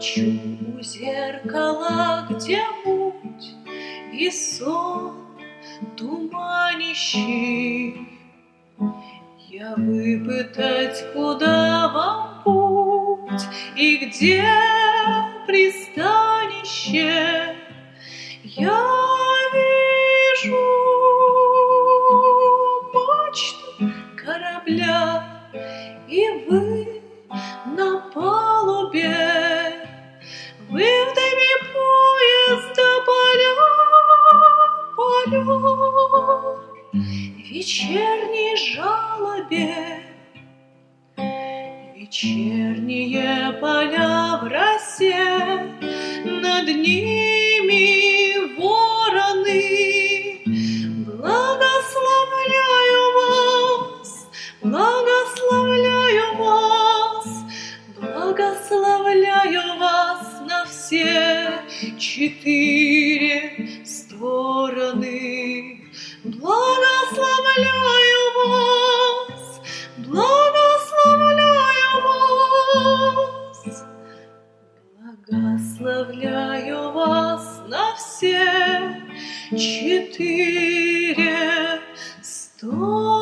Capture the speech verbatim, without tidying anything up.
Молчу у зеркала, где муть и сон туманищий. Я выпытать, куда вам путь и где пристанище. Я вижу мачту корабля, и вы на палубе. Вы в дыме поезда поля, поля, вечерней жалобе. Вечерние поля в росе, над ними вороны. Благословляю вас, благословляю вас, благословляю вас на все четыре стороны. Благословляю вас, благословляю вас, благословляю вас на все четыре стороны.